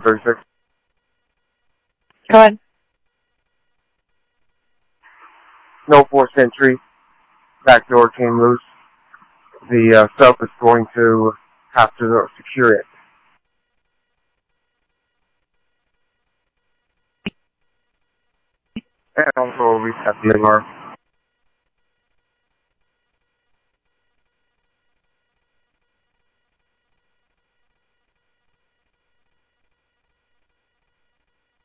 36. Go ahead. No forced entry. Back door came loose. The sub is going to have to secure it. And also reset the alarm.